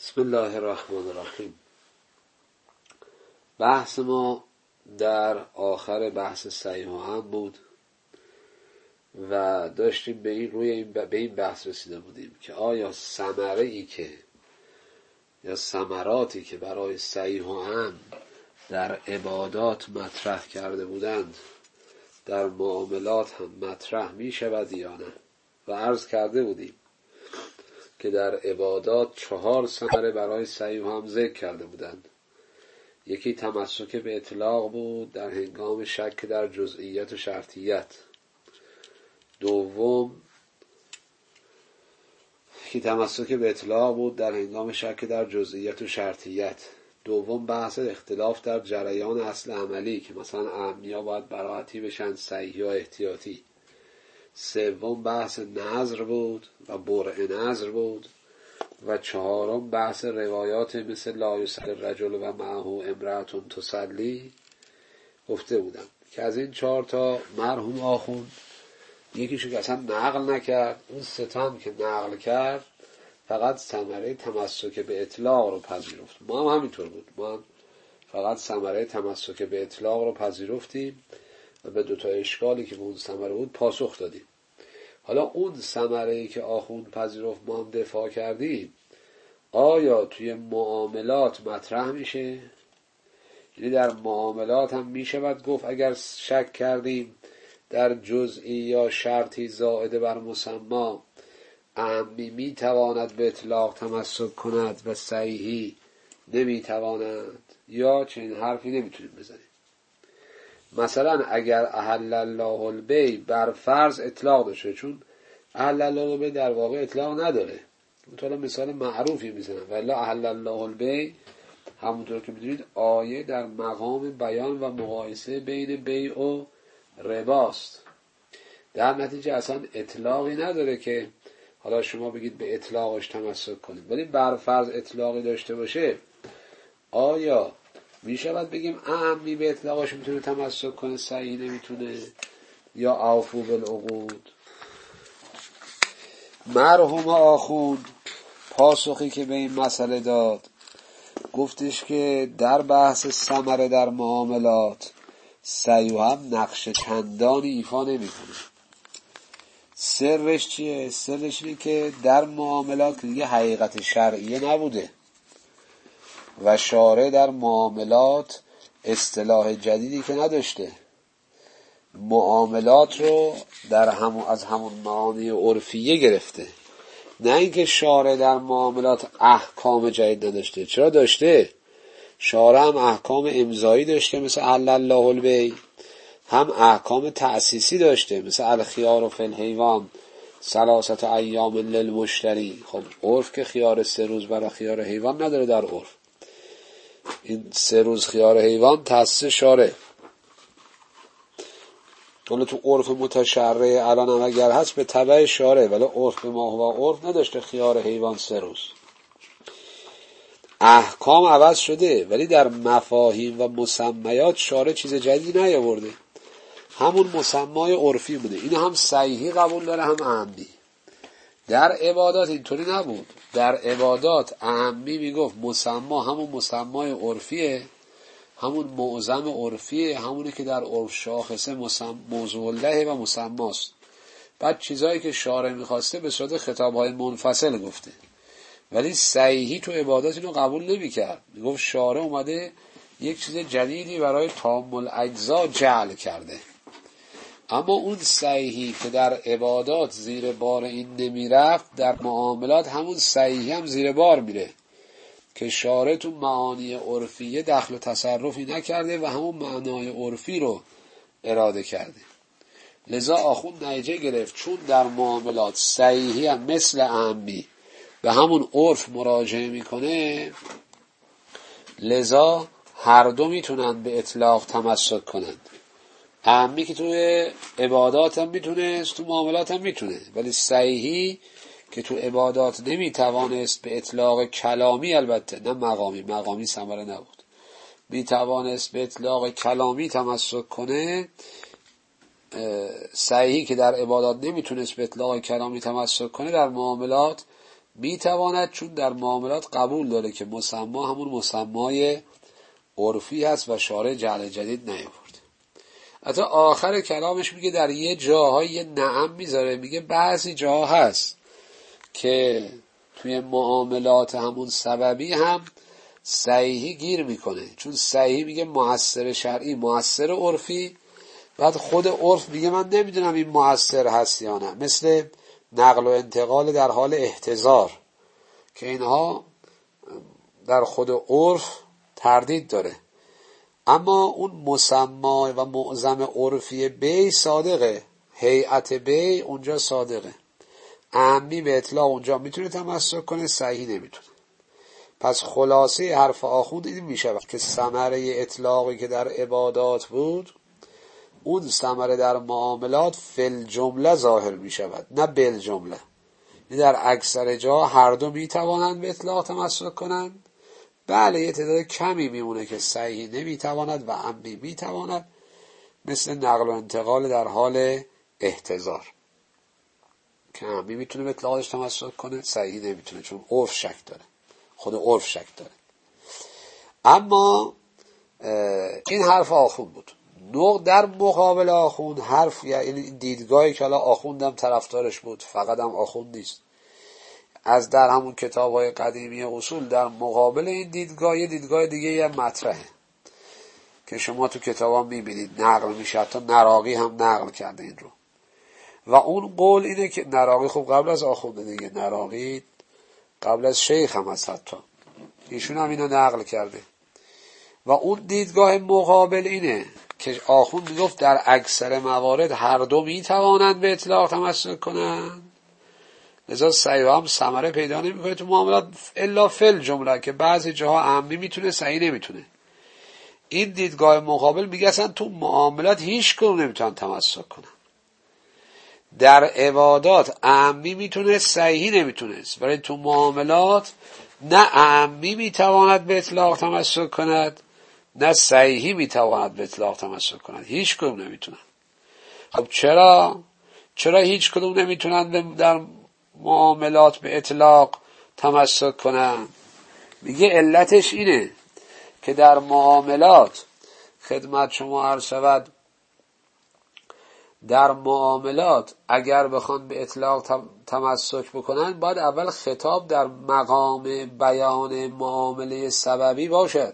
بسم الله الرحمن الرحیم. بحث ما در آخر بحث صحیح هم بود و داشتیم به این بحث رسیده بودیم که آیا ثمره‌ای که یا ثمراتی که برای صحیح هم در عبادات مطرح کرده بودند در معاملات هم مطرح می شود یا نه. و عرض کرده بودیم که در عبادات 4 ثمره برای صحیح هم ذکر کرده بودند. یکی تمسک به اطلاق بود در هنگام شک در جزئیات و شرطیت. دوم تمسک به اطلاق بود در هنگام شک در جزئیات و شرطیت. دوم بحث اختلاف در جریان اصل عملی که مثلا اهمیه باید براحتی بشن صحیح یا احتیاطی. سوم بحث نظر بود و برع نظر بود و چهارم بحث روایات مثل لا یصلی الرجل و معه امرأة تصلی گفته بودم که از این 4 تا مرحوم آخوند یکیشو که اصلا نقل نکرد، اون 3 تا هم که نقل کرد فقط ثمره تمسک به اطلاق رو پذیرفت. ما هم همینطور بود، ما هم فقط ثمره تمسک به اطلاق رو پذیرفتیم و به 2 تا اشکالی که به اون ثمره بود پاسخ دادیم. حالا اون ثمره‌ای که آخوند پذیرفت ما هم دفاع کردیم آیا توی معاملات مطرح میشه؟ یعنی در معاملات هم میشود گفت اگر شک کردیم در جزئی یا شرطی زائده بر مسمی اعمی میتواند به اطلاق تمسک کند و صحیحی نمیتواند، یا چنین حرفی نمیتونیم بزنیم. مثلا اگر احل الله البیع بر فرض اطلاق داشته، چون احل الله البیع در واقع اطلاق نداره، مثلا مثال معروفی میزنم ولی احل الله البیع همونطور که میدونید آیه در مقام بیان و مقایسه بین بیع و رباست. در نتیجه اصلا اطلاقی نداره که حالا شما بگید به اطلاقش تمسک کنید، ولی بر فرض اطلاقی داشته باشه آیا میشود بگیم اعمی به اطلاقش میتونه تمسک کنه صحیح نمیتونه، یا اوفوا بالعقود؟ مرحوم آخوند پاسخی که به این مسئله داد گفتش که در بحث ثمره در معاملات صحیح هم نقش چندانی ایفا نمیکنه. سرش چیه؟ سرش اینه که در معاملات دیگه حقیقت شرعیه نبوده و شارع در معاملات اصطلاح جدیدی که نداشته، معاملات رو از همون معانی عرفیه گرفته، نه اینکه شارع در معاملات احکام جدید نداشته. چرا داشته؟ شارع هم احکام امضایی داشته مثل احل الله البیع، هم احکام تأسیسی داشته مثل الخیار فی الحیوان 3 ایام للمشتری. خب عرف که خیار 3 روز برای خیار حیوان نداره، در عرف این 3 روز خیار حیوان تأسیس شارع. حالا تو عرف متشرع الان هم اگر هست به تبع شارع، ولی عرف ما و عرف نداشته خیار حیوان 3 روز. احکام عوض شده ولی در مفاهیم و مسمیات شارع چیز جدیدی نیاورده، همون مسمای عرفی بوده. این هم صحیحی قبول داره هم اعمی. در عبادات اینطوری نبود. در عبادات اعمی میگفت مسما همون مسمای عرفیه، همون معظم عرفیه، همونی که در عرف شاخصه موضوع له و مسماست. بعد چیزایی که شارع میخواسته به صورت خطابهای منفصل گفته، ولی صحیحی تو عبادات اینو قبول نمیکرد. میگفت شارع اومده یک چیز جدیدی برای تام الاجزا جعل کرده. اما اون صحیحی که در عبادات زیر بار این نمیرفت در معاملات همون صحیحی هم زیر بار میره که شارع تو معانی عرفیه دخل و تصرفی نکرده و همون معنای عرفی رو اراده کرده. لذا آخوند نتیجه گرفت چون در معاملات صحیحی هم مثل اعمی به همون عرف مراجعه میکنه، لذا هر دو میتونن به اطلاق تمسک کنند. اعمی که توی عبادات هم میتونه، تو معاملات هم میتونه، ولی صحیحی که تو عبادات نمیتوانست به اطلاق کلامی، البته نه مقامی ثمره نبود، میتوانست به اطلاق کلامی تمسک کنه، صحیحی که در عبادات نمیتونست به اطلاق کلامی تمسک کنه در معاملات میتواند، چون در معاملات قبول داره که مسما همون مسمای عرفی هست و شارع جعل جدید نیاورد. حتی آخر کلامش میگه در یه جاهای نعم میذاره، میگه بعضی جاها هست که توی معاملات همون سببی هم صحیحی گیر میکنه، چون صحیحی میگه مؤثر شرعی مؤثر عرفی، بعد خود عرف میگه من نمیدونم این مؤثر هست یا نه، مثل نقل و انتقال در حال احتضار که اینها در خود عرف تردید داره، اما اون مسما و معظم عرفی بی صادقه، هیئت بی اونجا صادقه، عامی به اطلاق اونجا میتونه تمسک کنه، صحیح نمیتونه. پس خلاصه حرف آخوند این میشه که ثمره اطلاقی که در عبادات بود اون ثمره در معاملات فل جمله ظاهر میشود، نه بل جمله. در اکثر جا هر دو میتوانند به اطلاق تمسک کنند، بله یه تعداد کمی میمونه که صحیح نمیتواند و عمی میتواند، مثل نقل و انتقال در حال احتضار که عمی میتونه به اطلاقش تمسک کنه، صحیح نمیتونه، چون عرف شک داره، خود عرف شک داره. اما این حرف آخوند بود. در مقابل آخوند حرف، یعنی دیدگاهی که حالا آخوندم طرفدارش بود، فقط هم آخوند نیست، از در همون کتاب‌های قدیمی اصول در مقابل این دیدگاه یه دیدگاه دیگه یه مطرحه که شما تو کتابا میبینید نقل میشه، حتی نراقی هم نقل کرده این رو. و اون قول اینه که نراقی خب قبل از آخونده دیگه، نراقی قبل از شیخ هم هست، حتی ایشون هم اینو نقل کرده. و اون دیدگاه مقابل اینه که آخوند میگفت در اکثر موارد هر دو میتوانند به اطلاق تمسک کنند، لذا صحیح هم ثمره پیدا نمیکنه تو معاملات الا فل جمله، که بعضی جاها عمی میتونه صحیح نمیتونه. این دیدگاه مقابل میگه اصلا تو معاملات هیچ کدوم نمیتونن تمسک کنن. در عبادات عمی میتونه صحیح نمیتونه، ولی تو معاملات نه عمی میتواند به اطلاق تمسک کند، نه صحیحی میتواند به اطلاق تمسک کند، هیچ کدوم نمیتونن. خب چرا هیچ کدوم نمیتونن در معاملات به اطلاق تمسک کنن؟ میگه علتش اینه که در معاملات، خدمت شما عرض شود، در معاملات اگر بخوان به اطلاق تمسک بکنن باید اول خطاب در مقام بیان معامله سببی باشد،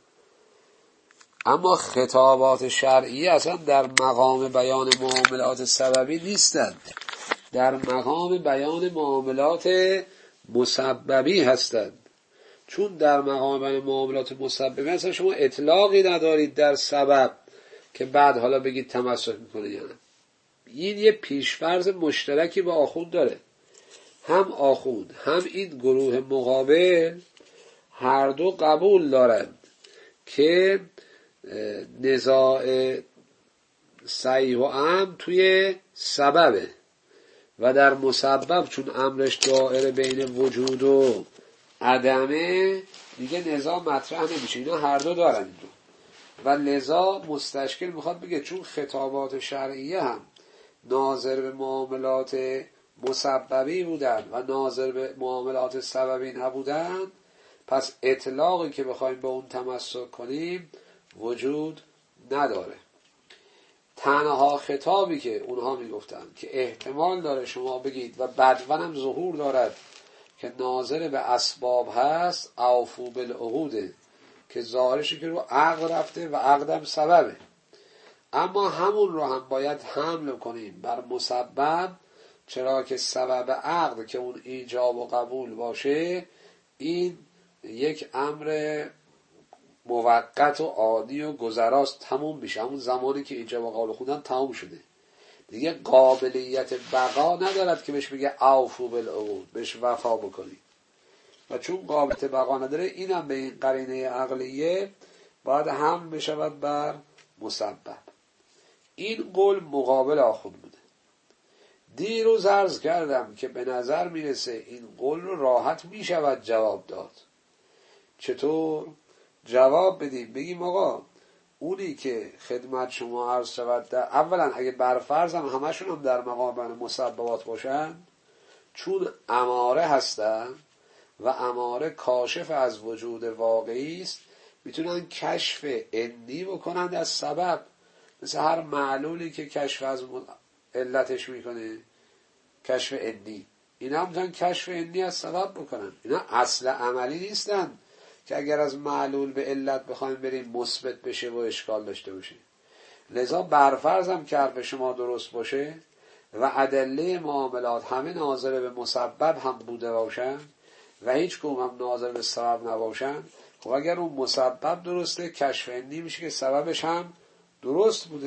اما خطابات شرعی اصلا در مقام بیان معاملات سببی نیستند، در مقام بیان معاملات مسببی هستند. چون در مقام بیان معاملات مسببی اصلا شما اطلاقی ندارید در سبب که بعد حالا بگید تمسک میکنه یا نه. این یه پیشفرض مشترکی با آخوند داره، هم آخوند هم این گروه مقابل هر دو قبول دارند که نزاع صحیح و عام توی سببه و در مسبب چون امرش دائره بین وجود و عدمه دیگه نزاع مطرح نمیشه. اینا هر دو دارن این دو. و لذا مستشکل میخواد بگه چون خطابات شرعیه هم ناظر به معاملات مسببی بودن و ناظر به معاملات سببی نبودن، پس اطلاقی که بخوایم به اون تمسک کنیم وجود نداره. تنها خطابی که اونها میگفتن که احتمال داره شما بگید و بدون هم ظهور دارد که ناظر به اسباب هست، اوفو بالعقوده، که ظاهرشی که رو عقد رفته و عقدم سببه، اما همون رو هم باید حمل کنیم بر مسبب، چرا که سبب عقد که اون ایجاب و قبول باشه این یک امر موقت و عادی و گذراست، تموم میشه، همون زمانی که ایجاب و قبول خوندن تموم شده دیگه، قابلیت بقا ندارد که بهش بگه اوفو بالعقود، بهش وفا بکنی. و چون قابلیت بقا نداره اینم به این قرینه عقلیه باید حمل بشود بر مسبب. این قول مقابل آخوند بوده. دیروز عرض کردم که به نظر میرسه این قول رو راحت میشود جواب داد. چطور؟ جواب بدیم بگیم آقا اونی که خدمت شما عرض شود اولا اگه برفرض هم همشون هم در مقام مسببات باشن، چون اماره هستن و اماره کاشف از وجود واقعی است، میتونن کشف عندی بکنن از سبب، مثل هر معلولی که کشف از علتش میکنه کشف عندی، اینا میتونن کشف عندی از سبب بکنن. اینا اصل عملی نیستن که اگر از معلول به علت بخوایم بریم مثبت بشه و اشکال داشته باشه. لذا برفرضم که حرف شما درست باشه و ادله معاملات همه ناظر به مسبب هم بوده باشن و هیچ کدوم هم ناظر به سبب نباشن، خب اگر اون مسبب درسته کشف عندی میشه که سببش هم درست بوده.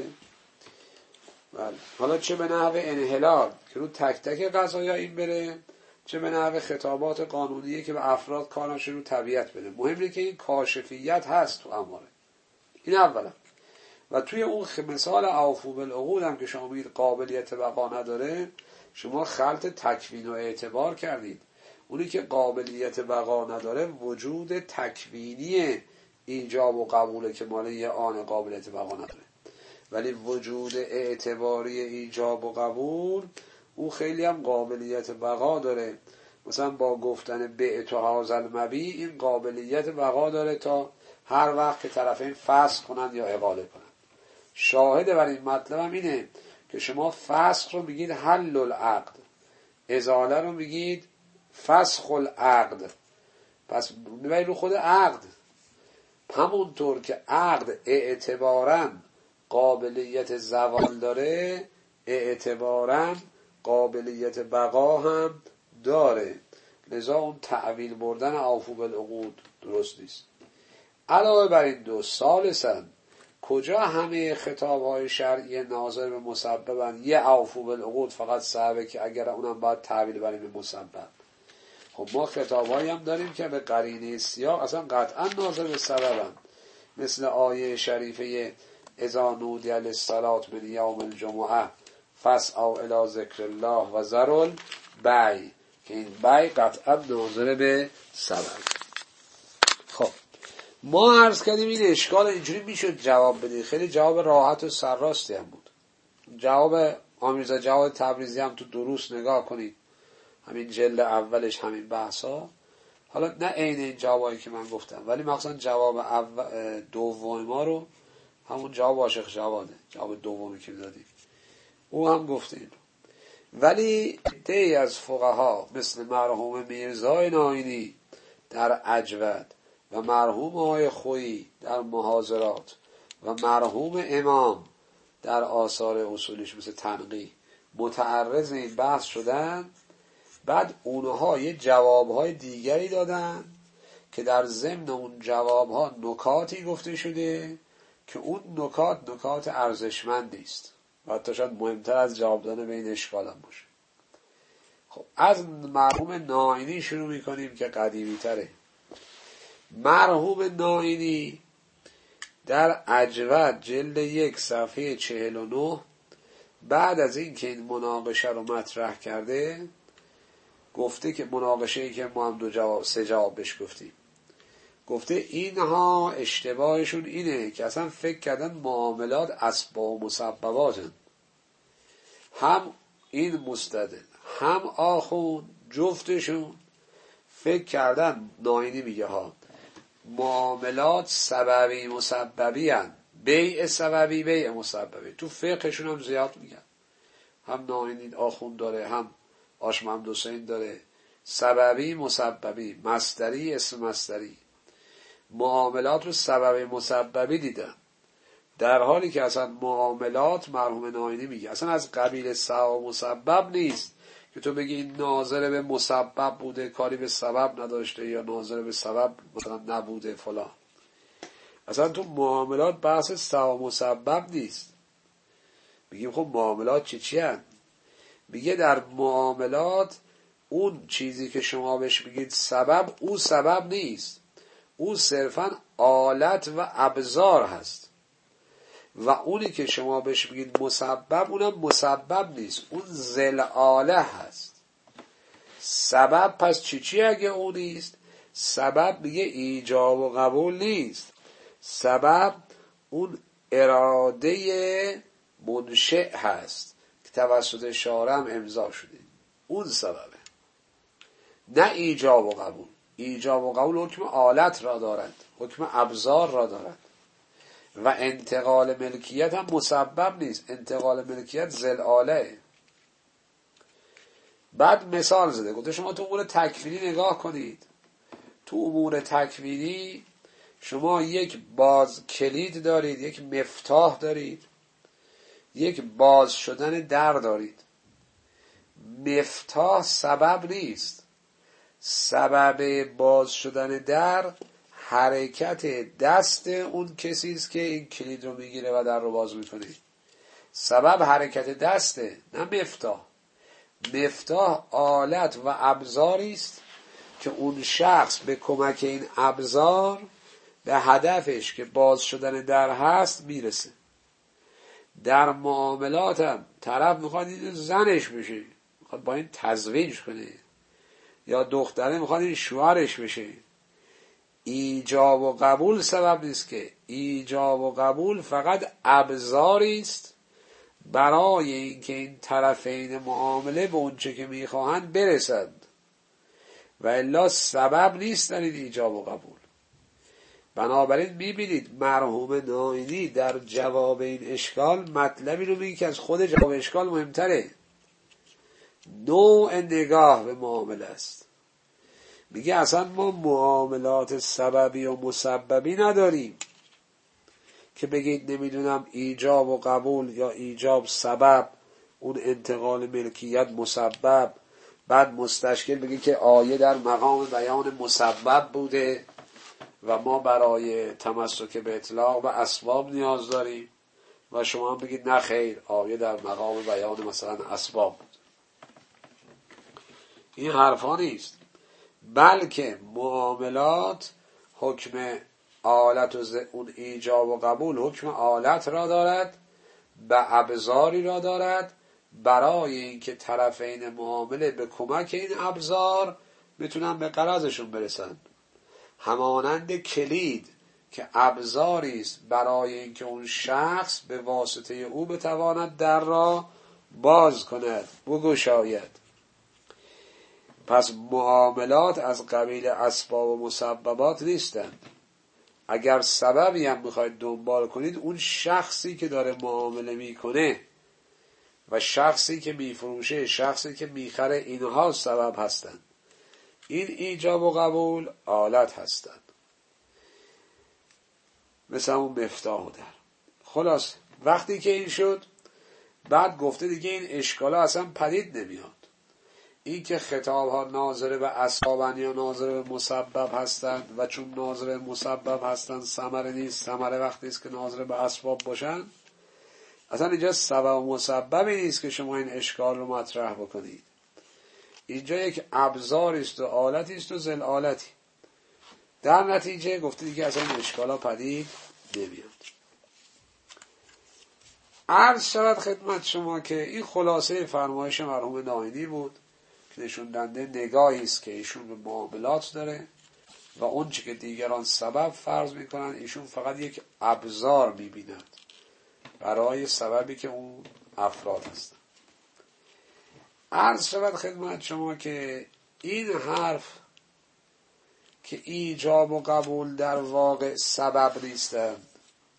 بله. حالا چه به نحو انحلال که رو تک تک قضایا این بره، چه به نحو خطابات قانونیه که به افراد کارش رو طبیعت بده، مهمه که این کاشفیت هست تو اماره. این اولا. و توی اون مثال اوفوا بالعقود هم که شما میگید قابلیت بقا نداره، شما خلط تکوین و اعتبار کردید. اونی که قابلیت بقا نداره وجود تکوینی ایجاب و قبوله که مال یه آن قابلیت بقا نداره، ولی وجود اعتباری ایجاب و قبول او خیلی هم قابلیت بقا داره. مثلا با گفتن بعت هذا المبیع این قابلیت بقا داره تا هر وقت که طرفین فسخ کنند یا اقاله کنند. شاهد بر این مطلب هم اینه که شما فسخ رو میگید حل العقد، ازاله رو میگید فسخ العقد، پس میبرید رو خود عقد. همونطور که عقد اعتباراً قابلیت زوال داره، اعتباراً قابلیت بقا هم داره. لذا اون تعویل بردن اوفوا بالعقود درست نیست. علاوه بر این دو، ثالثاً کجا همه خطابهای شرعی ناظر به مسببن؟ یه اوفوا بالعقود فقط صعبه که اگر اونم باید تعویل بریم به مسبب. خب ما خطابهایی هم داریم که به قرینه سیاق اصلا قطعا ناظر به سببن، مثل آیه شریفه اذا نودی للصلاة من یوم الجمعه فاسعوا الی ذکر الله و ذروا البیع، که این بیع قطعا ناظر به سبب. خب ما عرض کردیم این اشکال اینجوری میشد جواب بدید، خیلی جواب راحت و سرراستی هم بود. جواب آمیرزا جواد تبریزی هم تو دروس نگاه کنید، همین جلد اولش همین بحثا، حالا نه عین این جوابایی که من گفتم ولی مثلا جواب دوم ما رو، همون جواب عاشق جواده، جواب دومی که دادیم او هم گفته این. ولی عده‌ای از فقها مثل مرحوم میرزای ناینی در اجود و مرحوم آقای خویی در محاضرات و مرحوم امام در آثار اصولیش مثل تنقیح متعرض این بحث شدن. بعد اونها یه جوابهای دیگری دادن که در ضمن اون جوابها نکاتی گفته شده که اون نکات ارزشمندی است و حتی شاید مهمتر از جواب دادن به این اشکال هم باشه. خب از مرحوم ناینی شروع میکنیم که قدیمی تره. مرحوم ناینی در اجود جلد 1 صفحه 49 بعد از این که این مناقشه رو مطرح کرده گفته که مناقشه‌ای که ما هم 3 جواب بهش گفتیم، گفته اینها اشتباهشون اینه که اصلا فکر کردن معاملات اسباب و مسبباتن، هم این مستدل هم آخون جفتشون فکر کردن، ناینی میگه ها معاملات سببی مسببی هن، بیع سببی بیع مسببی، تو فقهشون هم زیاد میگن، هم ناینی آخون داره هم آش محمد حسین داره، سببی مسببی، مصدری اسم مصدری، معاملات رو سببی مسببی دیدن، در حالی که اصلا معاملات مرحوم ناینی میگه اصلا از قبیل سبب مسبب نیست که تو بگی این ناظر به مسبب بوده کاری به سبب نداشته یا ناظر به سبب مثلا نبوده فلان. اصلا تو معاملات بحث سبب مسبب نیست. بگیم خب معاملات چی هست؟ میگه در معاملات اون چیزی که شما بهش میگید سبب، او سبب نیست، او صرفا آلت و ابزار هست، و اونی که شما بهش میگید مسبب اونم مسبب نیست، اون ذل آله هست. سبب پس چی اگه اون نیست؟ سبب میگه ایجاب و قبول نیست، سبب اون اراده منشأ هست که توسط شارع هم امضا شده، اون سببه. نه ایجاب و قبول. ایجاب و قبول حکم آلت را دارد، حکم ابزار را دارد و انتقال ملکیت هم مسبب نیست. انتقال ملکیت ذل آله. بعد مثال زده، گفته شما تو امور تکوینی نگاه کنید. تو امور تکوینی شما یک باز کلید دارید، یک مفتاح دارید، یک باز شدن در دارید. مفتاح سبب نیست. سبب باز شدن در حرکت دست اون کسی است که این کلید رو میگیره و در رو باز میکنه. سبب حرکت دسته، نه مفتاح. مفتاح آلت و ابزاری است که اون شخص به کمک این ابزار به هدفش که باز شدن در هست میرسه. در معاملات هم طرف میخواد این زنش بشه، میخواد با این تزویج کنه، یا دختره میخواد این شوهرش بشه. ایجاب و قبول سبب نیست که. ایجاب و قبول فقط ابزاری است برای اینکه این طرفین معامله به اونچه که میخواهند برسند و الا سبب نیست در این ایجاب و قبول. بنابراین میبینید مرحوم نائینی در جواب این اشکال مطلبی رو میگه که از خود جواب اشکال مهمتره. نوع نگاه به معامله است. میگه اصلا ما معاملات سببی و مسببی نداریم که بگید نمیدونم ایجاب و قبول یا ایجاب سبب، اون انتقال ملکیت مسبب، بعد مستشکل بگید که آیه در مقام بیان مسبب بوده و ما برای تمسک به اطلاق و اسباب نیاز داریم و شما هم بگید نه خیر، آیه در مقام بیان مثلا اسباب بود. این حرفا نیست. بلکه معاملات حکم آلت و اون ایجاب و قبول حکم آلت را دارد، به ابزاری را دارد برای اینکه طرفین معامله به کمک این ابزار بتونن به غرضشون برسن. همانند کلید که ابزاری است برای اینکه اون شخص به واسطه او بتواند در را باز کند، بگشاید. پس معاملات از قبیل اسباب و مسببات نیستند. اگر سببی هم میخواید دنبال کنید، اون شخصی که داره معامله میکنه و شخصی که میفروشه، شخصی که میخره، اینها سبب هستند. این ایجاب و قبول آلت هستند، مثل اون مفتاح و در. خلاص وقتی که این شد، بعد گفته دیگه این اشکالا اصلا پدید نمیاد. این که خطاب ها ناظر به اسبابن یا ناظر به مسبب هستند و چون ناظر به مسبب هستند ثمره نیست. ثمره وقتی است که ناظر به اسباب باشن. اصلا اینجا سبب و مسببی نیست که شما این اشکال رو مطرح بکنید. اینجا یک ابزاری است و آلتی است و ذل آلتی. در نتیجه گفته دیگه اصلا این اشکالا پدید نمیاد. عرض شود خدمت شما که این خلاصه فرمایش مرحوم نائینی بود که نشون دهنده نگاهی است که ایشون به معاملات داره و اون چه که دیگران سبب فرض میکنن ایشون فقط یک ابزار میبیند برای سببی که اون افراد هستن. عرض شود خدمت شما که این حرف که ایجاب و قبول در واقع سبب نیستند،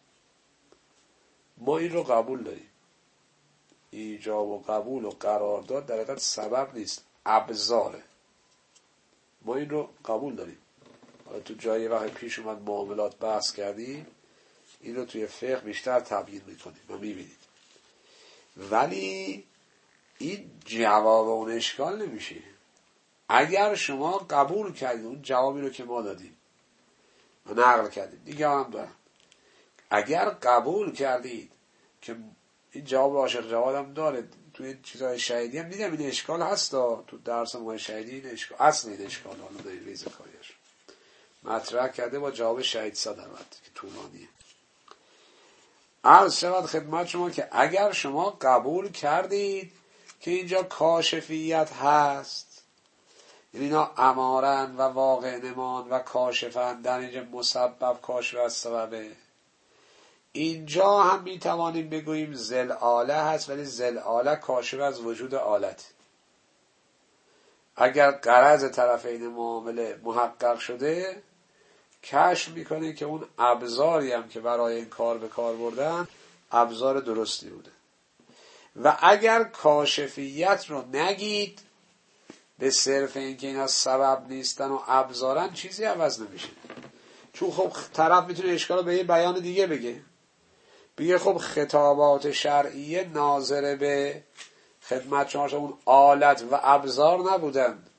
ما این رو قبول داریم. ایجاب و قبول و قرارداد در حقیقت سبب نیست، ابزاره. ما این رو قبول داریم. حالا تو جایی وقت پیش اومد معاملات بحث کردیم، این رو توی فقه بیشتر تبیین میکنیم و میبینید. ولی این جواب اون اشکال نمیشه. اگر شما قبول کردید اون جوابی رو که ما دادیم و نقل کردیم، دیگه هم دارم، اگر قبول کردید که این جواب عاشق جواد هم داره، توی چیزهای شهیدی هم دیدم این اشکال هستا، تو درس ما شهیدی این اشکال، اصل این اشکال حالا دارید ریز کاریش مطرح کرده با جواب شهید صدرات که طولانیه. عرض شود خدمت شما که اگر شما قبول کردید که اینجا کاشفیت هست، یعنی اینا امارن و واقع نمان و کاشفن، در اینجا مسبب کاشف از سببه، اینجا هم میتوانیم بگوییم ذل آله هست، ولی ذل آله کاشف از وجود آلت. اگر غرض طرفین معامله محقق شده، کشف میکنه که اون ابزاری هم که برای این کار به کار بردن ابزار درستی بوده. و اگر کاشفیت رو نگید به صرف اینکه اینا سبب نیستن و ابزارن، چیزی عوض نمیشه. چون خب طرف میتونه اشکال رو به یه بیان دیگه بگه خب خطابات شرعیه ناظر به خدمت شما اون آلت و ابزار نبودند،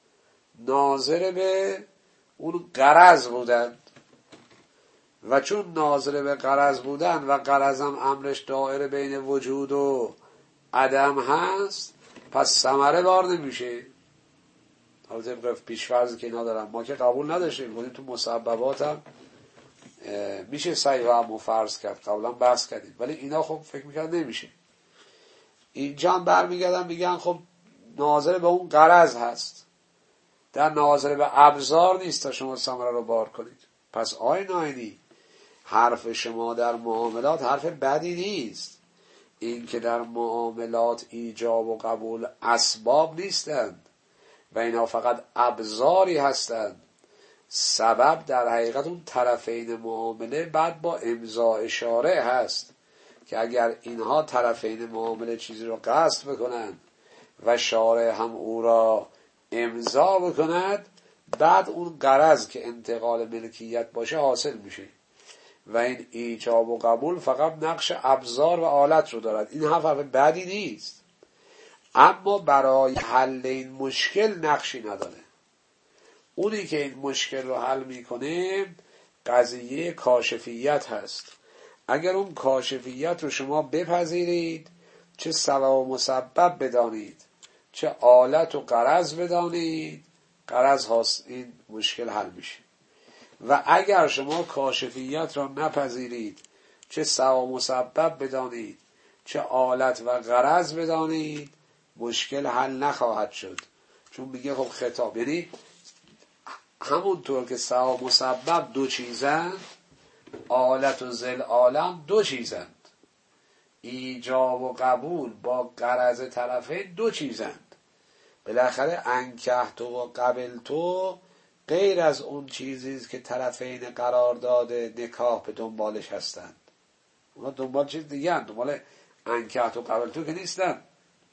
ناظر به اون غرض بودند. و چون ناظر به غرض بودن و غرض هم امرش دائره بین وجود و عدم هست، پس ثمره بار نمیشه. حالا طبق پیشفرضی که اینا دارن، ما که قبول نداشتیم، گفتیم تو مسببات هم میشه صحیح و هم فرض کرد، قبلا بحث کردیم، ولی اینا خب فکر میکرد نمیشه. اینجا هم برمیگردن میگن خب ناظر به اون غرض هست، در ناظر به ابزار نیست تا شما ثمره رو بار کنید. پس آی ناینی، حرف شما در معاملات حرف بدی نیست. این که در معاملات ایجاب و قبول اسباب نیستند و اینا فقط ابزاری هستند. سبب در حقیقت اون طرفین معامله بعد با امضا اشاره هست که اگر اینها طرفین معامله چیزی رو قصد بکنند و شارع هم او را امضا بکند، بعد اون غرض که انتقال ملکیت باشه حاصل میشه و این ایجاب و قبول فقط نقش ابزار و آلت رو دارد. این حرف بدی نیست، اما برای حل این مشکل نقشی نداره. اونی که این مشکل رو حل میکنه قضیه کاشفیت هست. اگر اون کاشفیت رو شما بپذیرید، چه سبب و مسبب بدانید، چه آلت و غرض بدانید، غرض هاست، این مشکل حل میشه. و اگر شما کاشفیت را نپذیرید، چه سبب و مسبب بدانید، چه آلت و غرض بدانید، مشکل حل نخواهد شد. چون میگه خب خطاب، یعنی همونطور که سبب و مسبب دو چیزند، آلت و ذل عالم دو چیزند. ایجاب و قبول با غرض طرفین دو چیزند. بالاخره انکحت و قبلت غیر از اون چیزیست که طرفین قرار داده نکاح به دنبالش هستند. اونا دنبال چیز دیگه هستند، دنبال انکحت و قبلت که نیستند.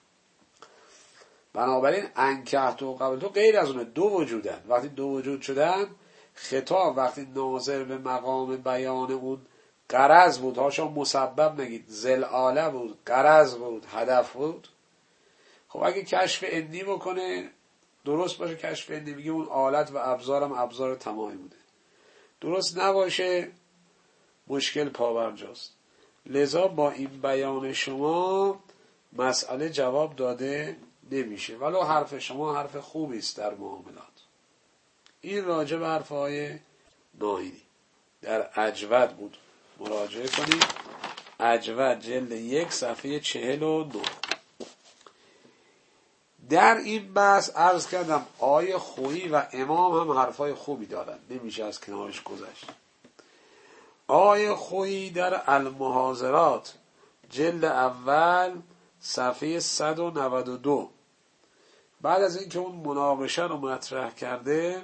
بنابراین انکحت و قبلت غیر از اون دو وجودند. وقتی دو وجود شدن، خطاب وقتی ناظر به مقام بیان اون غرض بود، هاشا مسبب نگید، ذل آله بود، غرض بود، هدف بود. خب اگه کشف اندی بکنه درست باشه، کشف اندی میگه اون آلت و ابزارم ابزار تمامی بوده، درست نباشه مشکل پابرجاست. لذا با این بیان شما مسئله جواب داده نمیشه، ولو حرف شما حرف خوبی است در معاملات. این راجع به حرفهای ناینی در اجود بود، مراجعه کنید. اجود جلد 1 صفحه 49. در این بحث عرض کردم آیه خویی و امام هم حرفای خوبی دارن، نمیشه از کنارش گذشت. آیه خویی در المحاضرات جلد اول صفحه 192 بعد از اینکه اون مناقشه رو مطرح کرده،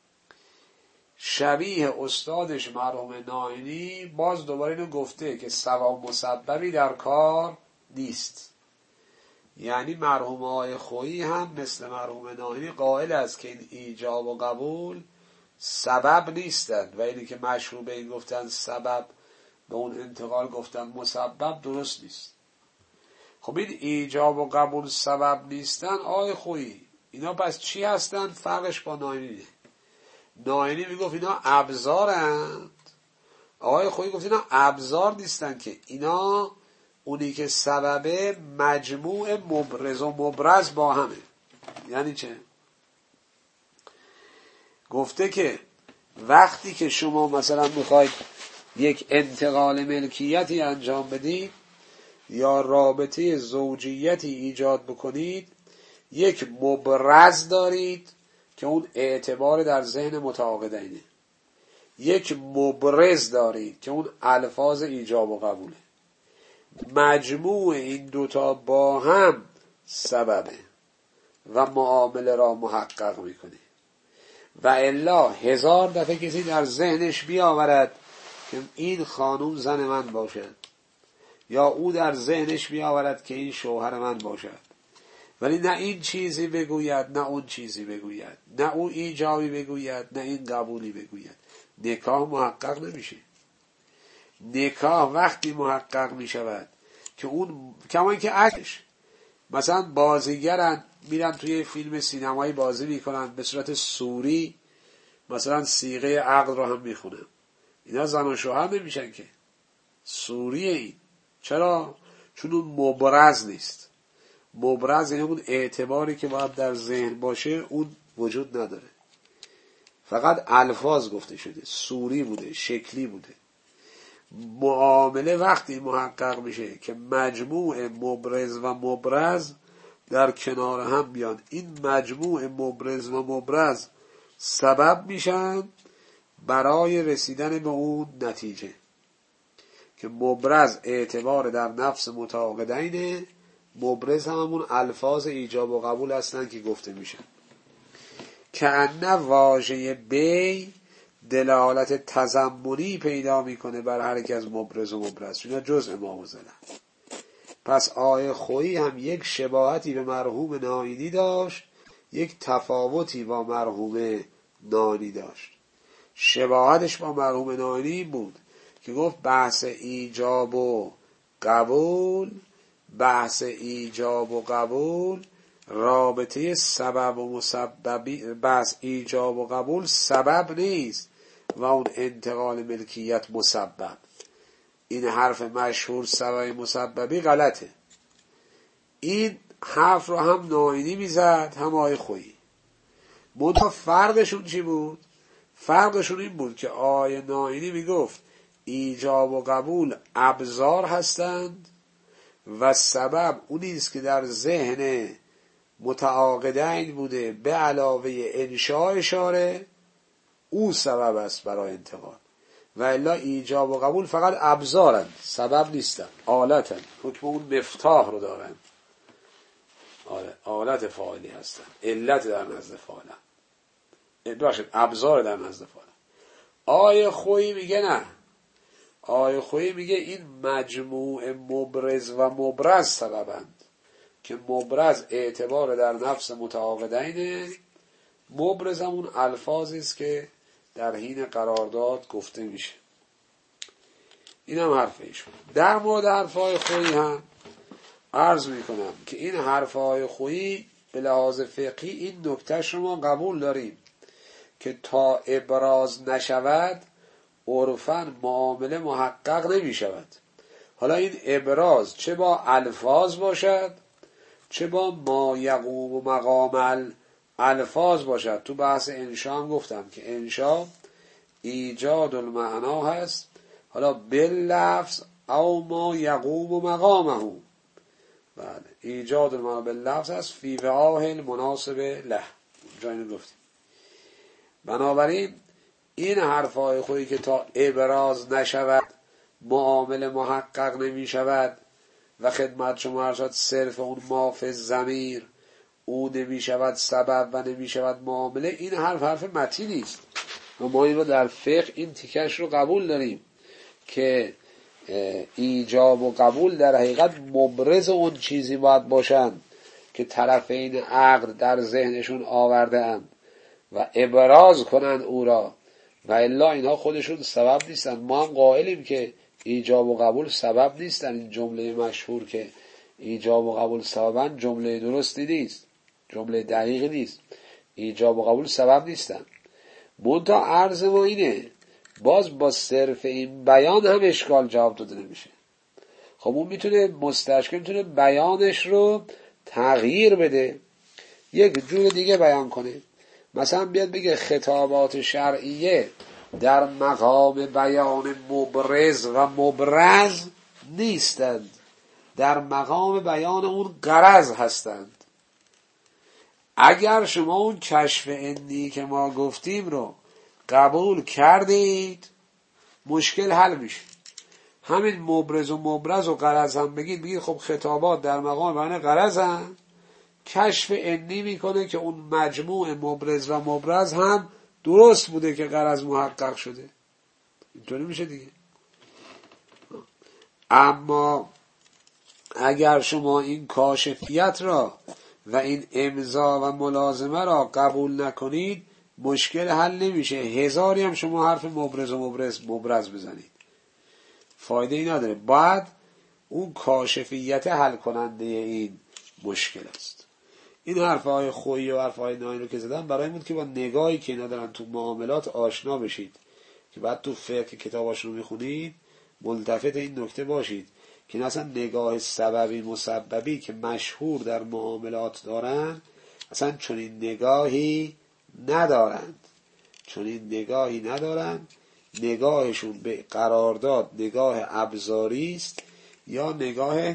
شبیه استادش مرحوم ناینی باز دوباره اینو گفته که سبب مسببی در کار نیست. یعنی مرحوم آقای خویی هم مثل مرحوم ناینی قائل است که این ایجاب و قبول سبب نیستند و اینی که مشروع به این گفتن سبب به اون انتقال گفتن مسبب درست نیست. خب این ایجاب و قبول سبب نیستن آقای خویی، اینا پس چی هستن؟ فرقش با ناینی. ناینی میگفت اینا ابزارند، آقای خویی گفت اینا ابزار نیستن، که اینا اونی که سببه مجموع مبرز و مبرز با همه. یعنی چه؟ گفته که وقتی که شما مثلا میخواید یک انتقال ملکیتی انجام بدید یا رابطه زوجیتی ایجاد بکنید، یک مبرز دارید که اون اعتبار در ذهن متعاقدینه، یک مبرز دارید که اون الفاظ ایجاب و قبوله. مجموع این دوتا با هم سببه و معامله را محقق میکنی. و الا 1000 دفعه کسی در ذهنش بیاورد که این خانوم زن من باشد، یا او در ذهنش بیاورد که این شوهر من باشد، ولی نه این چیزی بگوید نه اون چیزی بگوید، نه او ایجابی بگوید نه این قبولی بگوید، نکاح محقق نمیشه. نکاح وقتی محقق میشود که اون کما اینکه عکسش، مثلا بازیگرن میرن توی فیلم سینمایی بازی میکنن به صورت سوری، مثلا صیغه عقد رو هم میخونن، اینا زن و شوهر نمیشن که، سوریه این. چرا؟ چون اون مبرز نیست. مبرز یعنی اون اعتباری که باید در ذهن باشه اون وجود نداره، فقط الفاظ گفته شده، سوری بوده، شکلی بوده. معامله وقتی محقق میشه که مجموع مبرز و مبرز در کنار هم بیان، این مجموع مبرز و مبرز سبب میشن برای رسیدن به اون نتیجه که مبرز اعتبار در نفس متعاقدینه. مبرز همون الفاظ ایجاب و قبول هستن که گفته میشن. که انه واژه بی دلالت تضمنی پیدا میکنه بر هر یک از مبرز و مبرز، چون جزء ما وزنن. پس آیه خویی هم یک شباهتی به مرحوم ناینی داشت، یک تفاوتی با مرحوم ناینی داشت. شباهتش با مرحوم ناینی بود که گفت بحث ایجاب و قبول، بحث ایجاب و قبول رابطه سبب و مسببی، بحث ایجاب و قبول سبب نیست و اون انتقال ملکیت مسبب. این حرف مشهور سبب مسببی غلطه. این حرف رو هم ناینی میزد هم آیه خویی. منتها فرقشون چی بود؟ فرقشون این بود که آیه ناینی میگفت ایجاب و قبول ابزار هستند و سبب اونیست که در ذهن متعاقدین بوده به علاوه انشاء اشاره، او سبب است برای انتقال. و الا ایجاب و قبول فقط ابزارن، سبب نیستن، آلتن، حکم اون مفتاح رو دارن. آلت فاعلی هستن، علت در نزد فاعلن، باشد ابزار در نزد فاعلن. آیه خویی میگه نه، آیه خویی میگه این مجموع مبرز و مبرز سببند که مبرز اعتبار در نفس متعاقدینه، مبرز همون الفاظی است که در حین قرارداد گفته میشه. این هم حرف ایشون. در مورد حرفای خویی هم عرض میکنم که این حرفای خویی به لحاظ فقهی این نکته شما قبول داریم که تا ابراز نشود عرفاً معامله محقق نمی شود. حالا این ابراز چه با الفاظ باشد چه با ما یقوم و مقام الفاظ باشد. تو بحث انشا هم گفتم که انشا ایجاد المعنا هست، حالا باللفظ او ما یقوم و مقامه. بله، ایجاد المعنا باللفظ هست فی وعاه المناسب له، جایی گفتیم. بنابراین این حرفای خویی که تا ابراز نشود معامله محقق نمی شود و خدمت شما ارشاد صرف اون ماف ضمیر او نمی شود سبب و نمی شود معامله، این حرف متینی است و ما این رو در فقه این تیکش رو قبول داریم که ایجاب و قبول در حقیقت مبرز اون چیزی باید باشند که طرفین عقد در ذهنشون آورده اند و ابراز کنند او را، و الا اینها خودشون سبب نیستند. ما هم قائلیم که ایجاب و قبول سبب نیستن. این جمله مشهور که ایجاب و قبول سببن جمله درستی نیست، جمله دقیقی نیست. ایجاب و قبول سبب نیستن. منتها عرض ما اینه، باز با صرف این بیان هم اشکال جواب داده نمیشه. خب اون میتونه مستشکل میتونه بیانش رو تغییر بده، یک جور دیگه بیان کنه. مثلا بیاد بگه خطابات شرعیه در مقام بیان مبرز و مبرز نیستند، در مقام بیان اون غرض هستند. اگر شما اون کشف انی که ما گفتیم رو قبول کردید مشکل حل میشه. همین مبرز و غرض هم بگید خب خطابات در مقام بیان غرض هم کشف عنی میکنه که اون مجموع مبرز و مبرز هم درست بوده که غرض محقق شده. اینطوری میشه دیگه. اما اگر شما این کاشفیت را و این امضا و ملازمه را قبول نکنید مشکل حل نمیشه. هزاری هم شما حرف مبرز و مبرز بزنید فایده ای نداره. باید اون کاشفیت حل کننده این مشکل است. این حرفهای خویی و حرفهای ناین رو که زدن برای این بود که با نگاهی که اینا دارن تو معاملات آشنا بشید، که بعد تو فقه کتاباشون رو میخونید ملتفت این نکته باشید که اصلا نگاه سببی مسببی که مشهور در معاملات دارن اصلا چنین نگاهی ندارند. نگاهشون به قرارداد نگاه ابزاری است یا نگاه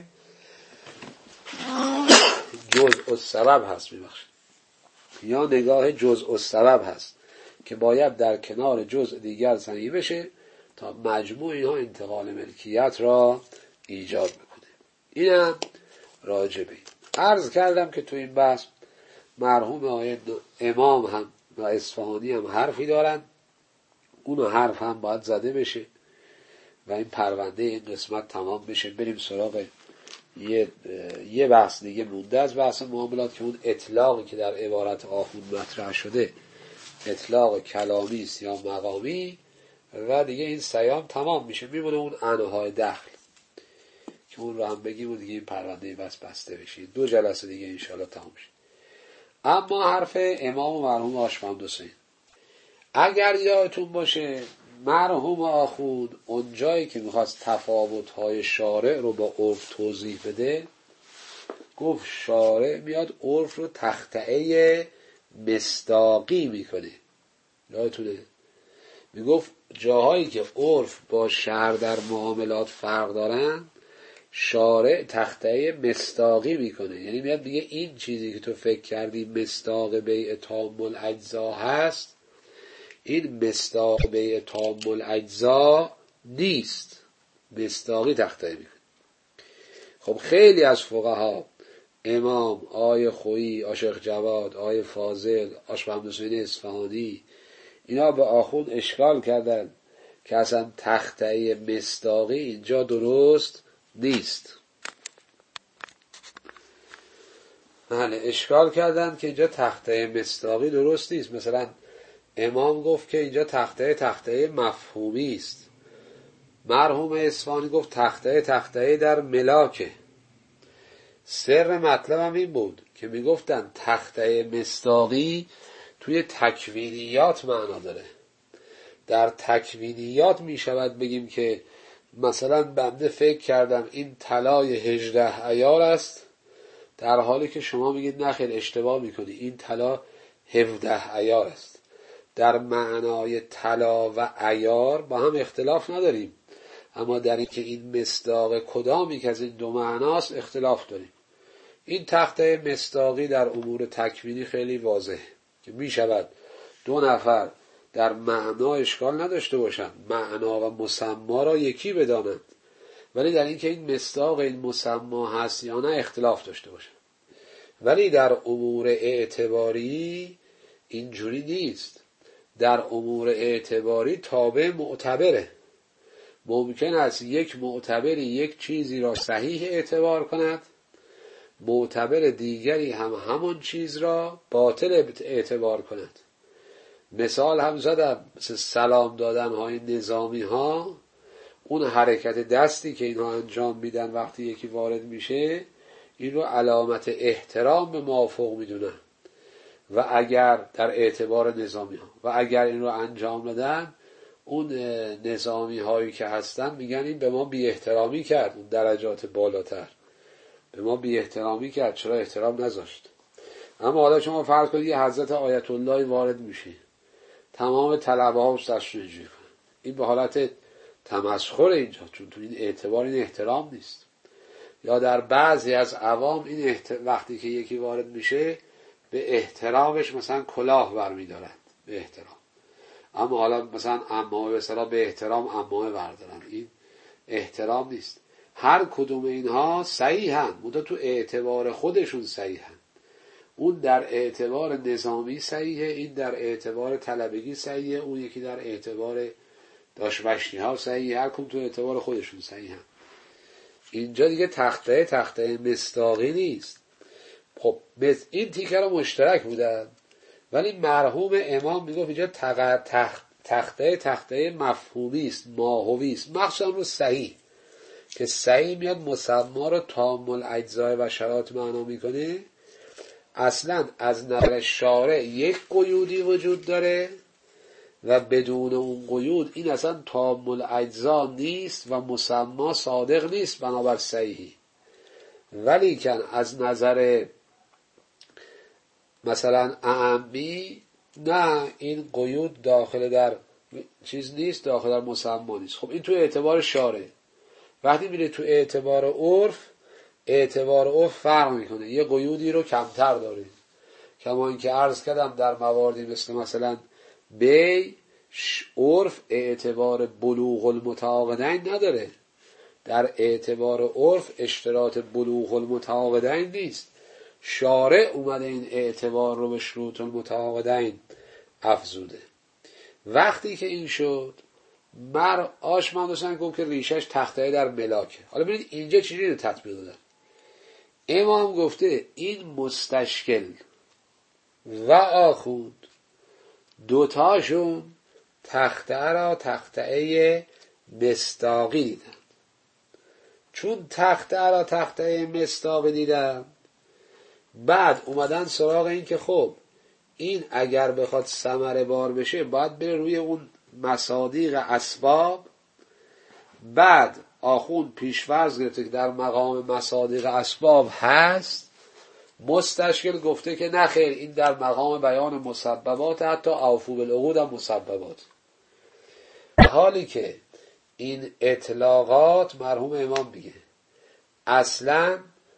جزء السبب هست، یا نگاه جزء السبب هست که باید در کنار جزء دیگر سنی بشه تا مجموع اینها انتقال ملکیت را ایجاد بکنه. اینم راجع به این عرض کردم که تو این بحث مرحوم آقای امام هم و اصفهانی هم حرفی دارن، اون حرف هم باید زده بشه و این پرونده این قسمت تمام بشه. بریم سراغ یه بحث دیگه مونده از بحث معاملات که اون اطلاقی که در عبارت آخوند مطرح شده اطلاق کلامی است یا مقامی و دیگه این سیام تمام میشه. میمونه اون انواع دخل که اون رو هم بگیم و دیگه این پرونده بس بسته بشه. 2 جلسه دیگه انشاءالله تمام میشه. اما حرف امام و مرحوم آشفند حسین، اگر یادتون باشه مرحوم آخوند اون جایی که میخواست تفاوت‌های شارع رو با عرف توضیح بده گفت شارع میاد عرف رو تخطئه مصداقی میکنه. یادتونه میگفت جاهایی که عرف با شرع در معاملات فرق دارن شارع تخطئه مصداقی میکنه، یعنی میاد میگه این چیزی که تو فکر کردی مصداق بیع تام الاجزا هست این مصداق بیع تام الاجزا نیست، مصداقی تخطئه میکنه. خب خیلی از فقها امام، آیه خویی، آشیخ جواد، آیه فاضل، آشفند حسین اصفهانی اینا به آخوند اشکال کردن که اصلا تخطئه مصداقی اینجا درست نیست. بله اشکال کردن که اینجا تخطئه مصداقی درست نیست. مثلا امام گفت که اینجا تخطئه مفهومی است، مرحوم اصفهانی گفت تخطئه در ملاکه. سر مطلب هم این بود که میگفتن تخطئه مصداقی توی تکوینیات معنا داره. در تکوینیات میشود بگیم که مثلا بنده فکر کردم این طلای 18 عیار است، در حالی که شما میگید نخیر اشتباه میکنی این طلا 17 عیار است. در معنای طلا و عیار با هم اختلاف نداریم، اما در این که این مصداق کدامی که از این دو معناست اختلاف داریم. این تخته مصداقی در امور تکوینی خیلی واضحه که میشود 2 نفر در معنا اشکال نداشته باشند، معنا و مسما را یکی بدانند، ولی در این که این مصداق این مسما هست یا نه اختلاف داشته باشند. ولی در امور اعتباری اینجوری نیست. در امور اعتباری تابع معتبره. ممکن است یک معتبری یک چیزی را صحیح اعتبار کند، معتبر دیگری هم همون چیز را باطل اعتبار کند. مثال هم زدم، مثل سلام دادن های نظامی ها، اون حرکت دستی که اینها انجام میدن وقتی یکی وارد میشه این رو علامت احترام به موافق میدونن و اگر در اعتبار نظامی ها و اگر این رو انجام ندن اون نظامی هایی که هستن میگن این به ما بی احترامی کرد، اون درجات بالاتر به ما بی احترامی کرد، چرا احترام نذاشت. اما حالا شما فرض کنید یه حضرت آیت الله وارد میشه، تمام طلبه ها دستشون اینجوری کنن، این به حالت تمسخر اینجا، چون تو این اعتبار این احترام نیست. یا در بعضی از عوام این وقتی که یکی وارد میشه به احترامش مثلا کلاه برمیدارند به احترام، اما حالا مثلا عمامه به اصطلاح به احترام عمامه بردارن، این احترام نیست. هر کدوم اینها صحیحن، منتها تو اعتبار خودشون صحیحن. اون در اعتبار نظامی صحیحه، این در اعتبار طلبگی صحیحه، اون یکی در اعتبار داشمشنی ها صحیحه، هر کدوم تو اعتبار خودشون صحیحه. اینجا دیگه تخته مصداقی نیست. خب این تیکه رو مشترک بودن، ولی مرحوم امام میگفت اینجا تخته مفهومی است، ماهوی است، مخصوصا رو صحیح که صحیح میاد مسما رو تام الاجزاء و شرایط معنا میکنه. اصلا از نظر شارع یک قیودی وجود داره و بدون اون قیود این اصلا تام الاجزاء نیست و مسما صادق نیست بنابر صحیحی. ولی کن از نظر مثلا اعمی نه، این قیود داخل در چیز نیست، داخل در مسما نیست. خب این تو اعتبار شارع. وقتی میره تو اعتبار عرف فرق میکنه، یه قیودی رو کمتر داره. کما اینکه عرض کردم در مواردی مثلا بی عرف اعتبار بلوغ المتعاقدین نداره، در اعتبار عرف اشتراط بلوغ المتعاقدین نیست. شارع اومده این اعتبار رو به شروط المتعاقدین افزوده. وقتی که این شد آشمان داشتن گفت که ریشش تخته در ملاکه. حالا ببینید اینجا چجوری رو تطبیق دادن. امام گفته این مستشکل و آخوند دوتاشون تخته را تخته مصداقی دیدن. چون تخته را تخته مصداقی دیدن، بعد اومدن سراغ این که خب این اگر بخواد ثمره بار بشه باید بره روی اون مصادیق اسباب. بعد آخوند پیش‌فرض گرفته که در مقام مصادیق اسباب هست، مستشکل گفته که نه خیر، این در مقام بیان مسببات، حتی اوفو بالعقود هم مسببات. حالی که این اطلاقات مرحوم امام میگه اصلا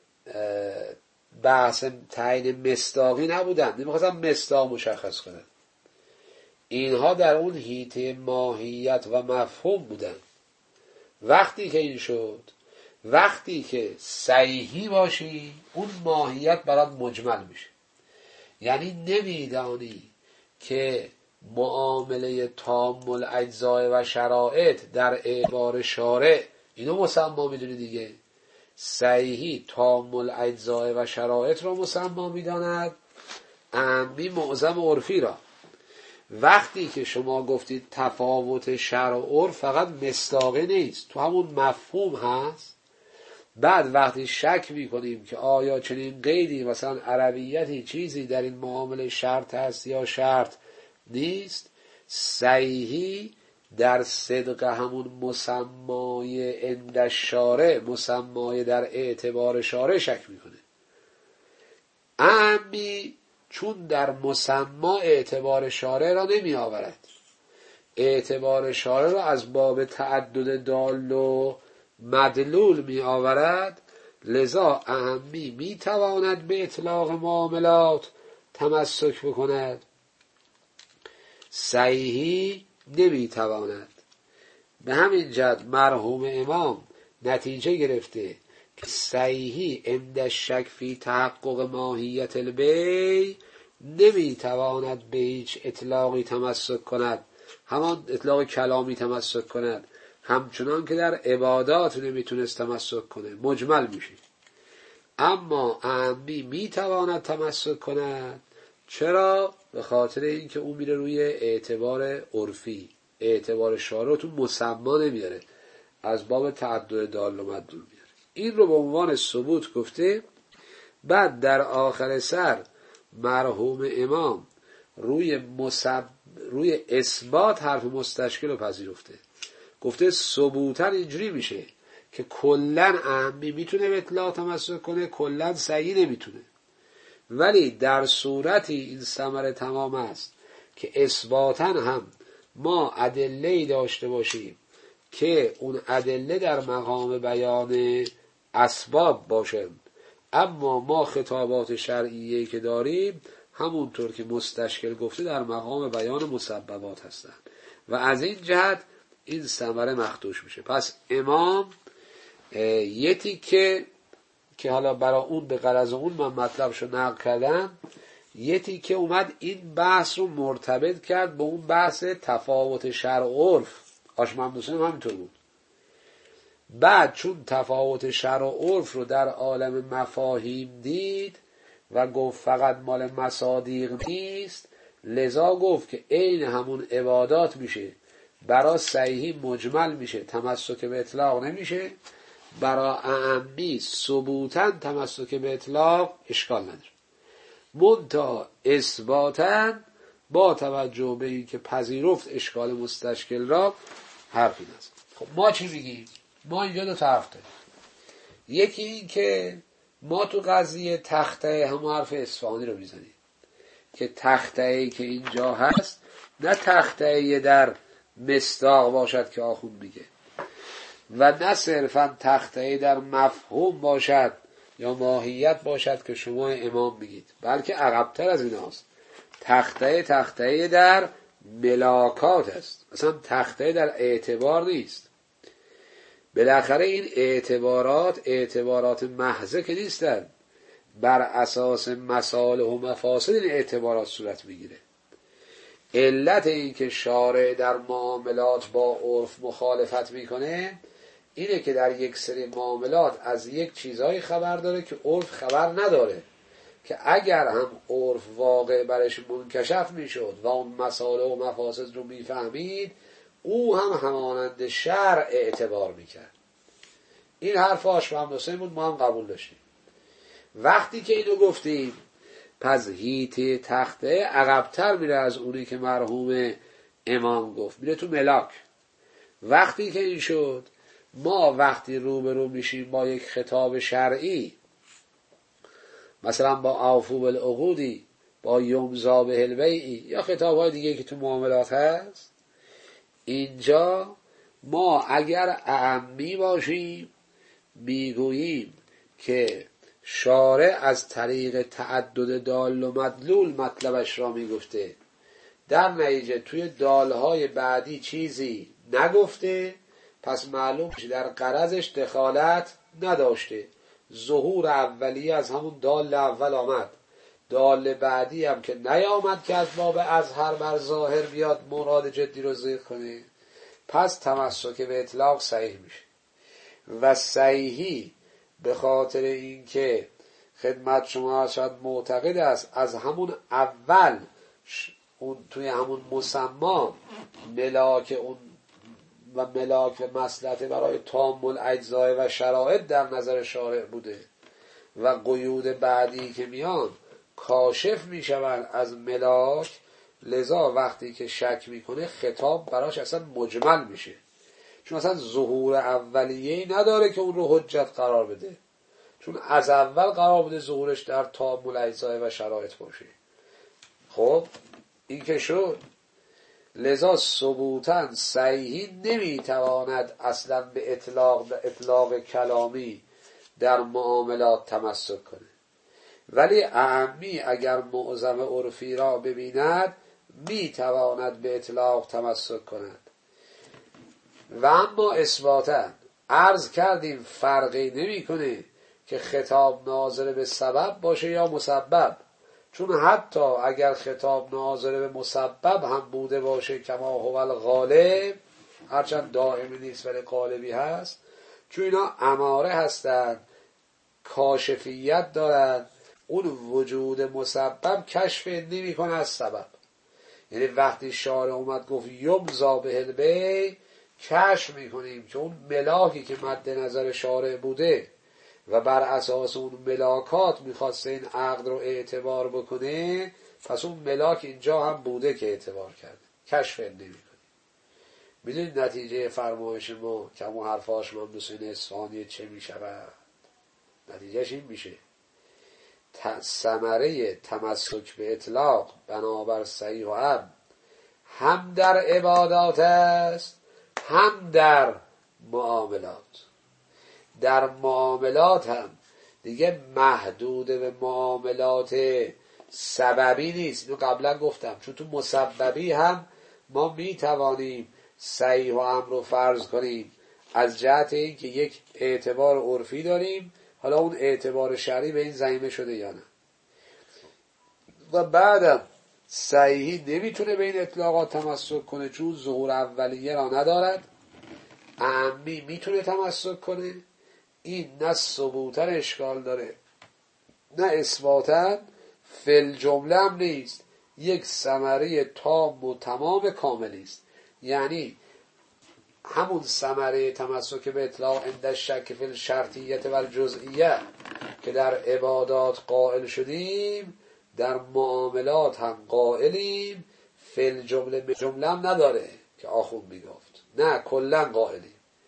بحث تعیین مصداقی نبودن، نمیخواستن مصداق مشخص کنن، اینها در اون حیطه ماهیت و مفهوم بودن. وقتی که این شد، وقتی که صحیحی باشی اون ماهیت برات مجمل میشه، یعنی نمیدانی که معامله تام الاجزاء و شرایط در اعتبار شارع اینو مسما میدونی دیگه. صحیحی تام الاجزاء و شرایط را مسما میداند، اعمی معظم عرفی را. وقتی که شما گفتید تفاوت شرع و عرف فقط مصداقی نیست، تو همون مفهوم هست. بعد وقتی شک میکنیم که آیا چنین قیدی مثلا عربیتی چیزی در این معامله شرط هست یا شرط نیست، صحیحی در صدق همون مسمای عند شارع، مسمای در اعتبار شارع شک میکنه. اعمی چون در مسما اعتبار شارع را نمی آورد، اعتبار شارع را از باب تعدد دال و مدلول می آورد، لذا اعمی می تواند به اطلاق معاملات تمسک بکند، صحیحی نمی تواند. به همین جهت مرحوم امام نتیجه گرفته که صحیحی عند شک فی تحقق ماهیت البی نمی تواند به هیچ اطلاقی تمسک کند، همان اطلاق کلامی تمسک کند، همچنان که در عبادات نمیتونست تمسک کنه، مجمل میشه. اما اعمی میتواند تمسک کند. چرا؟ به خاطر اینکه اون میره روی اعتبار عرفی، اعتبار شارع تو مسما نمیاره، از باب تعدد دال و مدلول میاره. این رو به عنوان ثبوت گفته. بعد در آخر سر مرحوم امام روی اثبات حرف مستشکل رو پذیرفته. گفته ثبوتاً اینجوری میشه که کلن اعمی میتونه به اطلاق تمسک کنه، کلن صحیح نمیتونه. ولی در صورتی این ثمره تمام است که اثباتاً هم ما ادله‌ای داشته باشیم که اون ادله در مقام بیان اسباب باشند، اما ما خطابات شرعیه‌ای که داریم همونطور که مستشکل گفته در مقام بیان مسببات هستند و از این جهت این ثمره مخدوش میشه. پس امام یه تیکه که حالا برای اون به غرض اون من مطلبشو نقل کردم، یه تیکه اومد این بحث رو مرتبط کرد با اون بحث تفاوت شرع و عرف. حاج محمد حسین همینطور بود. بعد چون تفاوت شرع و عرف رو در عالم مفاهیم دید و گفت فقط مال مصادیق نیست، لذا گفت که عین همون عبادات میشه، برای صحیحی مجمل میشه، تمسک به اطلاق نمیشه، برای اعمی ثبوتاً تمسک به اطلاق اشکال نداره. منتها اثباتاً با توجه به این که پذیرفت اشکال مستشکل را حرفی نزد. خب ما چی میگیم؟ ما اینجا دو طرف داریم. یکی این که ما تو قضیه تخته همون حرف اصفهانی رو میزنیم که تخته‌ای که اینجا هست نه تخته‌ای در مصداق باشد که آخوند میگه و نه صرفا تخته‌ای در مفهوم باشد یا ماهیت باشد که شما امام میگید، بلکه عقب‌تر از این هست. تخته‌ای در ملاکات است، اصلا تخته‌ای در اعتبار نیست. بالاخره این اعتبارات محضه که نیستن، بر اساس مصالح و مفاسد این اعتبارات صورت میگیره. علت این که شارع در معاملات با عرف مخالفت میکنه اینه که در یک سری معاملات از یک چیزایی خبر داره که عرف خبر نداره، که اگر هم عرف واقع برش منکشف میشد و اون مصالح و مفاسد رو میفهمید، او هم همانند شرع اعتبار میکرد. این حرف حاج محمد حسین بود، ما هم قبول داشتیم. وقتی که اینو گفتیم، پس هیته تخته عقب‌تر میره از اونی که مرحوم امام گفت، میره تو ملاک. وقتی که این شد، ما وقتی روبرو میشیم با یک خطاب شرعی، مثلا با اوفوا بالعقودی، با یمضی به البیعی یا خطاب‌های دیگه که تو معاملات هست، اینجا ما اگر اعمی باشیم میگوییم که شارع از طریق تعدد دال و مدلول مطلبش را میگفته، در نتیجه توی دالهای بعدی چیزی نگفته، پس معلوم میشه در غرضش دخالت نداشته. ظهور اولی از همون دال اول آمد، دال بعدی هم که نیامد که از باب اظهر بر ظاهر بیاد مراد جدی رو ذکر کنه، پس تمسک به اطلاق صحیح میشه. و صحیحی به خاطر این که خدمت شما شاید معتقد است از همون اول اون توی همون مسما ملاک اون و ملاک و مصلحت برای تامل اجزای و شرایط در نظر شارع بوده و قیود بعدی که میان کاشف میشوند از ملاک، لذا وقتی که شک میکنه خطاب براش اصلا مجمل میشه، چون اصلا ظهور اولیه‌ای نداره که اون رو حجت قرار بده، چون از اول قرار بوده ظهورش در تامل اجزای و شرایط باشه. خب این که شد، لذا ثبوتاً صحیحی نمیتواند اصلا به اطلاق کلامی در معاملات تمسک کنه، ولی اعمی اگر معظم عرفی را ببیند میتواند به اطلاق تمسک کند. و اما اثباتاً عرض کردیم فرقی نمیکنه که خطاب ناظر به سبب باشه یا مسبب، چون حتی اگر خطاب ناظر به مسبب هم بوده باشه کما هو الغالب، هرچند دائمی نیست ولی غالبی هست، چون اینا اماره هستند، کاشفیت دارند، اون وجود مسبب کشف نمی کنه از سبب. یعنی وقتی شارع اومد گفت یمضی به البیع، کشف میکنیم که اون ملاکی که مد نظر شارع بوده و بر اساس اون ملاکات میخواسته این عقد رو اعتبار بکنه، پس اون ملاک اینجا هم بوده که اعتبار کرده، کشف نمیکنیم. میدونید نتیجه فرمایش ما که همون حرفاش من حسین اصفهانی چه میشود؟ نتیجهش این میشه ثمره تمسک به اطلاق بنابر صحیح و هم در عبادات است هم در معاملات. در معاملات هم دیگه محدود به معاملات سببی نیست، اینو قبلا گفتم، چون تو مسببی هم ما میتوانیم صحیح و امر رو فرض کنیم از جهت این که یک اعتبار عرفی داریم، حالا اون اعتبار شرعی به این ضمیمه شده یا نه. و بعدم صحیحی نمیتونه به این اطلاقات تمسک کنه چون ظهور اولیه را ندارد. اعمی میتونه تمسک کنه، این نه ثبوتن اشکال داره نه اثباتن، فل جمله هم نیست، یک ثمره تام و تمام کاملی است. یعنی همون ثمره تمسک به اطلاق عند شک فی الشرطیت و الجزئیه که در عبادات قائل شدیم در معاملات هم قائلیم. فل جمله هم نداره که آخوند میگفت، نه کلا قائلیم.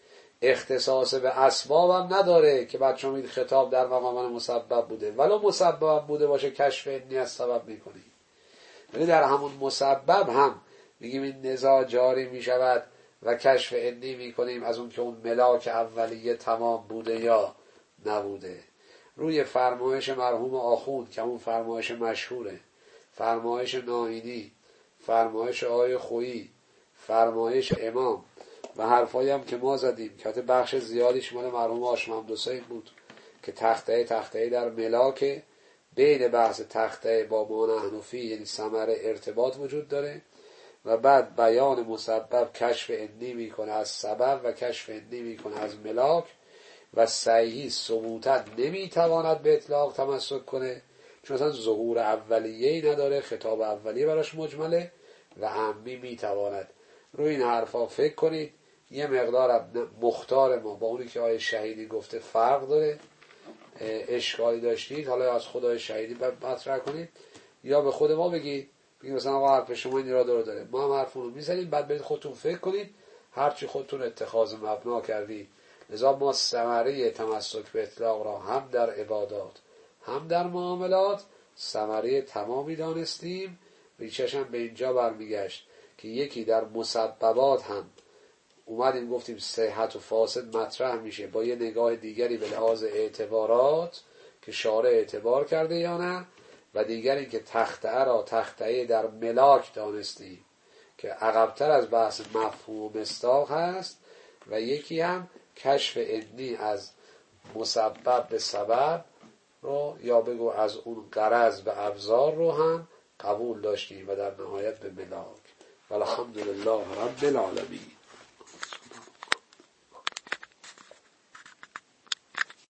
اختصاص به اسباب هم نداره که بعد شما خطاب در مقام مسبب بوده، ولو مسبب بوده باشه کشف انی از سبب میکنیم. ولی در همون مسبب هم میگیم این نزاع جاری میشود و کشف انی میکنیم از اون که اون ملاک اولیه تمام بوده یا نبوده. روی فرمایش مرحوم آخوند که اون فرمایش مشهوره، فرمایش نائینی، فرمایش آقای خویی، فرمایش امام و حرفایی هم که ما زدیم که بخش زیادیش مال مرحوم هاشم حمدحسین بود که تخته در ملاک بین بحث تخته با ما نحن فیه یعنی ثمره ارتباط وجود داره و بعد بیان مسبب کشف انی میکنه از سبب و کشف انی میکنه از ملاک و صحیحی ثبوتا نمیتواند به اطلاق تمسک کنه چون اصلا ظهور اولیه‌ای نداره، خطاب اولیه براش مجمله و عمی میتواند. روی این حرفا فکر کنید. یه مقدار مختار ما با اونی که آیه شهیدی گفته فرق داره، اشکالی داشتید حالا از خدای شهیدی مطرح کنید یا به خود ما بگید مثلا آقا حرف شما این را داره، ما هم حرفونو میزنیم، بعد برید خودتون فکر کنید هرچی خودتون اتخاذ مبنا کردید. لذا ما ثمره تمسک به اطلاق را هم در عبادات هم در معاملات ثمره تمامی دانستیم. ریشش هم به اینجا برمیگشت که یکی در مسببات هم اومدیم گفتیم صحت و فاسد مطرح میشه با یه نگاه دیگری به لحاظ اعتبارات که شارع اعتبار کرده یا نه، و دیگری که تخته را تخته در ملاک دانستیم که عقبتر از بحث مفهوم و مصداق هست، و یکی هم کشف انی از مسبب به سبب رو یا بگو از اون غرض به ابزار رو هم قبول داشتیم و در نهایت به ملاک. والحمدلله رب العالمین.